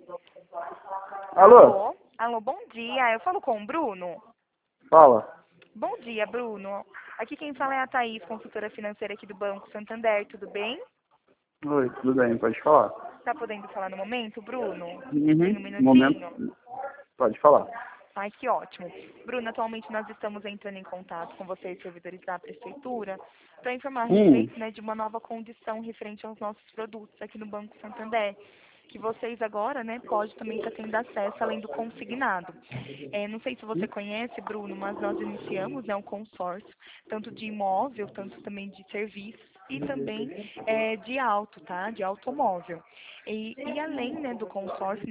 Alô? Alô? Alô, bom dia. Eu falo com o Bruno? Fala. Bom dia, Bruno. Aqui quem fala é a Thaís, consultora financeira aqui do Banco Santander. Tudo bem? Oi, tudo bem, pode falar. Tá podendo falar no momento, Bruno? Tem um Uhum. minutinho? Momento, pode falar. Ai, que ótimo. Bruno, atualmente nós estamos entrando em contato com vocês, servidores da Prefeitura, para informar a Hum, respeito, né, de uma nova condição referente aos nossos produtos aqui no Banco Santander, que vocês agora, né, podem também estar tendo acesso além do consignado. Não sei se você conhece, Bruno, mas nós iniciamos, né, um consórcio, tanto de imóvel, tanto também de serviços e também de auto, tá? De automóvel. E além, né, do consórcio,